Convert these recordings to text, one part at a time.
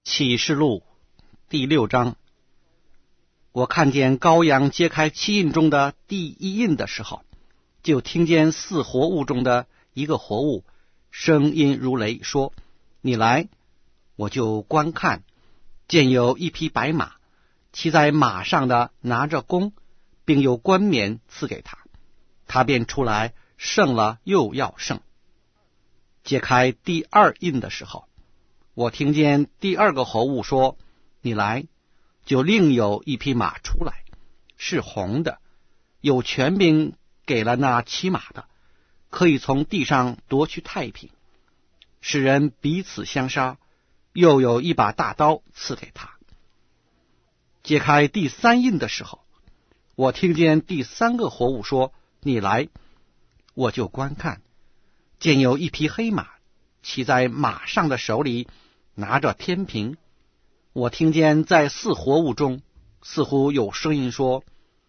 启示录第6章，我看见羔羊揭开7印中的第1印的时候，就听见4活物中的一个活物声音如雷，说：你来。我就观看，见有一匹白马，骑在马上的拿着弓，并有冠冕赐给他，他便出来，胜了又要胜。揭开第2印的时候，我听见第2个活物说：你来。就另有一匹马出来，是红的，有权柄给了那骑马的，可以从地上夺去太平，使人彼此相杀，又有一把大刀赐给他。揭开第3印的时候，我听见第3个活物说：你来。我就观看，见有一匹黑马，骑在马上的手里拿着天平。我听见在4活物中似乎有声音说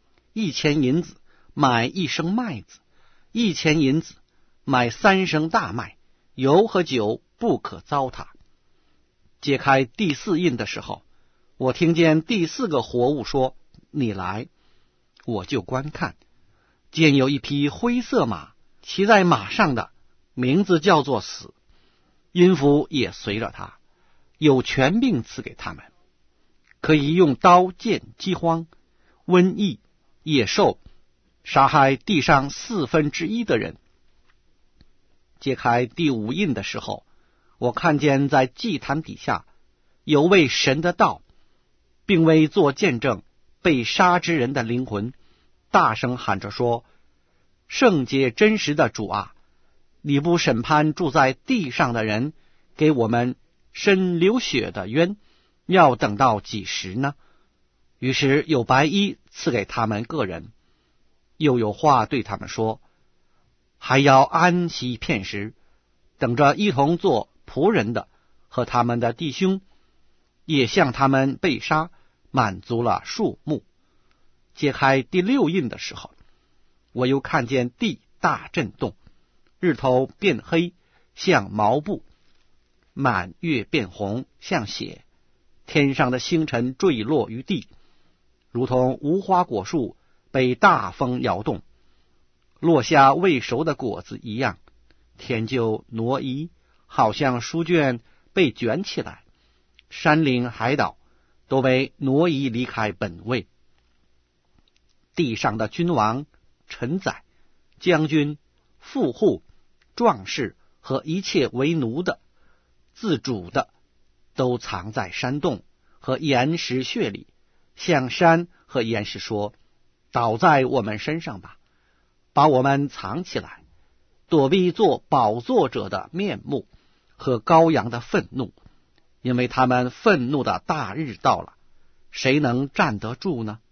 ：1000银子买1升麦子，1000银子买3升大麦，油和酒不可糟蹋。揭开第4印的时候，我听见第4个活物说：你来。我就观看，见有一匹灰色马，骑在马上的名字叫做死，阴府也随着他，有权柄赐给他们，可以用刀剑、饥荒、瘟疫、野兽杀害地上1/4的人。揭开第5印的时候，我看见在祭坛底下有为神的道，并为做见证被杀之人的灵魂，大声喊着说：圣洁真实的主啊，你不审判住在地上的人，给我们伸流血的冤，要等到几时呢？于是有白衣赐给他们个人，又有话对他们说：还要安息片时，等着一同做仆人的和他们的弟兄，也向他们被杀满足了数目。揭开第6印的时候，我又看见地大震动，日头变黑像毛布，满月变红像血，天上的星辰坠落于地，如同无花果树被大风摇动，落下未熟的果子一样。天就挪移，好像书卷被卷起来，山岭海岛都被挪移离开本位。地上的君王、臣宰、将军、富户、壮士和一切为奴的、自主的，都藏在山洞和岩石穴里，向山和岩石说：倒在我们身上吧，把我们藏起来，躲避做宝座者的面目和羔羊的愤怒，因为他们愤怒的大日到了，谁能站得住呢？